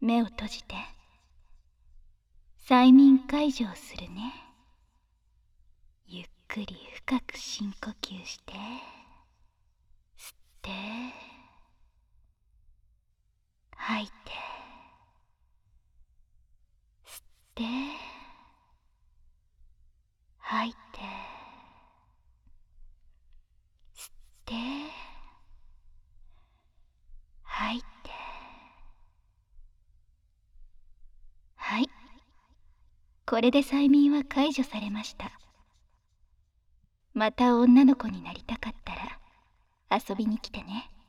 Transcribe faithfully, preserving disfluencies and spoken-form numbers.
目を閉じて催眠解除をするね。ゆっくり深く深呼吸して、吸って吐いて、吸って吐いて、吸って吐いて。はい、これで催眠は解除されました。また女の子になりたかったら遊びに来てね。